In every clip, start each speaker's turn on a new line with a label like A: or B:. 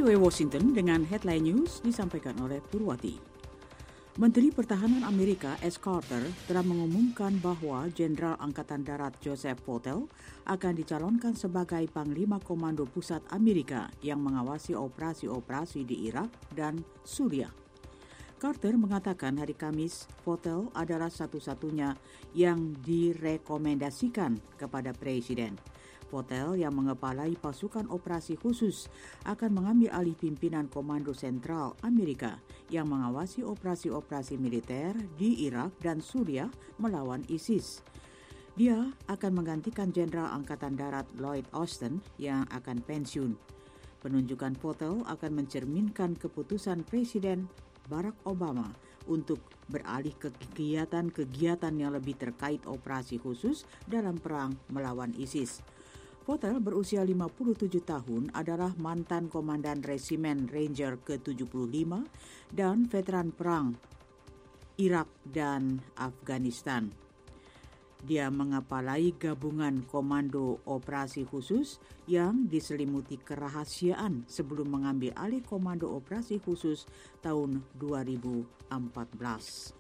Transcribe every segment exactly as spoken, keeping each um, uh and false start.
A: V O A Washington dengan headline news disampaikan oleh Purwati. Menteri Pertahanan Amerika Ash Carter telah mengumumkan bahwa Jenderal Angkatan Darat Joseph Votel akan dicalonkan sebagai Panglima Komando Pusat Amerika yang mengawasi operasi-operasi di Irak dan Suriah. Carter mengatakan hari Kamis, Votel adalah satu-satunya yang direkomendasikan kepada Presiden. Votel yang mengepalai pasukan operasi khusus akan mengambil alih pimpinan Komando Sentral Amerika yang mengawasi operasi-operasi militer di Irak dan Suriah melawan ISIS. Dia akan menggantikan Jenderal Angkatan Darat Lloyd Austin yang akan pensiun. Penunjukan Votel akan mencerminkan keputusan Presiden Barack Obama untuk beralih ke kegiatan-kegiatan yang lebih terkait operasi khusus dalam perang melawan ISIS. Votel berusia lima puluh tujuh tahun adalah mantan Komandan Resimen Ranger ke tujuh puluh lima dan veteran perang Irak dan Afghanistan. Dia mengepalai gabungan Komando Operasi Khusus yang diselimuti kerahasiaan sebelum mengambil alih Komando Operasi Khusus tahun dua ribu empat belas.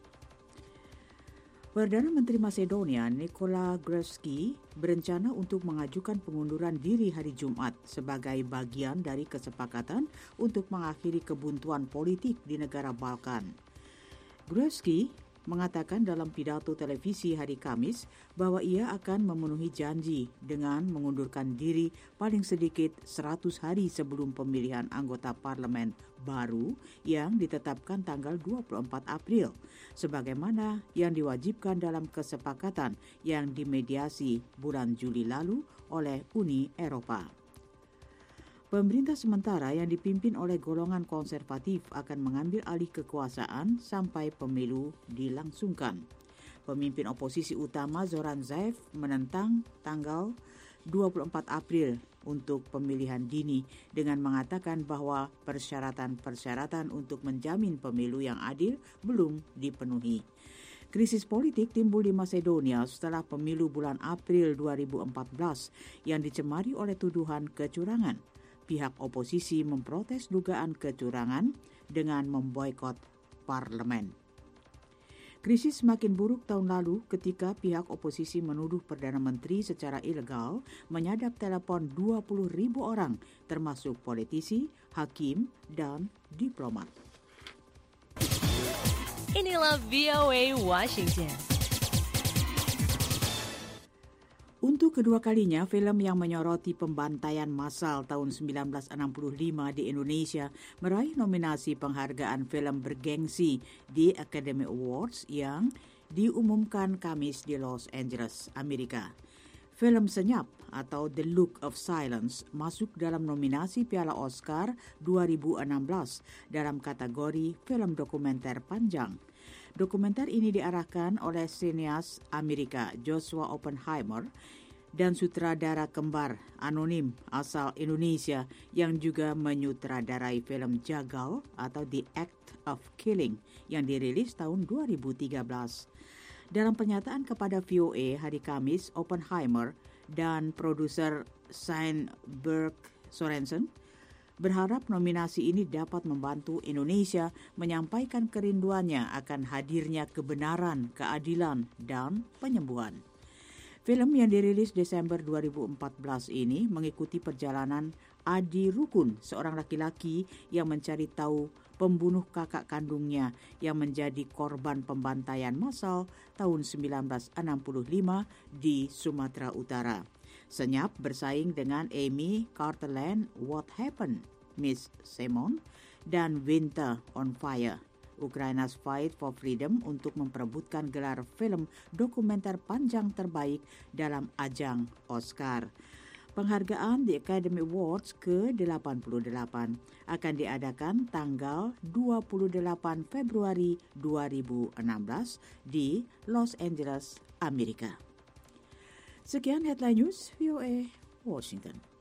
A: Perdana Menteri Macedonia Nikola Gruevski berencana untuk mengajukan pengunduran diri hari Jumat sebagai bagian dari kesepakatan untuk mengakhiri kebuntuan politik di negara Balkan. Gruevski mengatakan dalam pidato televisi hari Kamis bahwa ia akan memenuhi janji dengan mengundurkan diri paling sedikit seratus hari sebelum pemilihan anggota parlemen baru yang ditetapkan tanggal dua puluh empat April, sebagaimana yang diwajibkan dalam kesepakatan yang dimediasi bulan Juli lalu oleh Uni Eropa. Pemerintah sementara yang dipimpin oleh golongan konservatif akan mengambil alih kekuasaan sampai pemilu dilangsungkan. Pemimpin oposisi utama Zoran Zaev menentang tanggal dua puluh empat April untuk pemilihan dini dengan mengatakan bahwa persyaratan-persyaratan untuk menjamin pemilu yang adil belum dipenuhi. Krisis politik timbul di Macedonia setelah pemilu bulan April dua ribu empat belas yang dicemari oleh tuduhan kecurangan. Pihak oposisi memprotes dugaan kecurangan dengan memboikot parlemen. Krisis semakin buruk tahun lalu ketika pihak oposisi menuduh Perdana Menteri secara ilegal menyadap telepon dua puluh ribu orang, termasuk politisi, hakim, dan diplomat.
B: Inilah V O A Washington.
A: Untuk kedua kalinya, film yang menyoroti pembantaian massal tahun sembilan belas enam puluh lima di Indonesia meraih nominasi penghargaan film bergengsi di Academy Awards yang diumumkan Kamis di Los Angeles, Amerika. Film Senyap atau The Look of Silence masuk dalam nominasi Piala Oscar dua ribu enam belas dalam kategori film dokumenter panjang. Dokumenter ini diarahkan oleh sineas Amerika Joshua Oppenheimer dan sutradara kembar anonim asal Indonesia yang juga menyutradarai film Jagal atau The Act of Killing yang dirilis tahun dua ribu tiga belas. Dalam pernyataan kepada V O A hari Kamis, Oppenheimer dan produser Steinberg Sorensen berharap nominasi ini dapat membantu Indonesia menyampaikan kerinduannya akan hadirnya kebenaran, keadilan, dan penyembuhan. Film yang dirilis Desember dua ribu empat belas ini mengikuti perjalanan Adi Rukun, seorang laki-laki yang mencari tahu pembunuh kakak kandungnya yang menjadi korban pembantaian massal tahun sembilan belas enam puluh lima di Sumatera Utara. Senyap bersaing dengan Amy Carterland What Happened, Miss Simon, dan Winter on Fire, Ukraina's Fight for Freedom untuk memperebutkan gelar film dokumenter panjang terbaik dalam ajang Oscar. Penghargaan di Academy Awards ke delapan puluh delapan akan diadakan tanggal dua puluh delapan Februari dua ribu enam belas di Los Angeles, Amerika. Sekian headline news V O A Washington.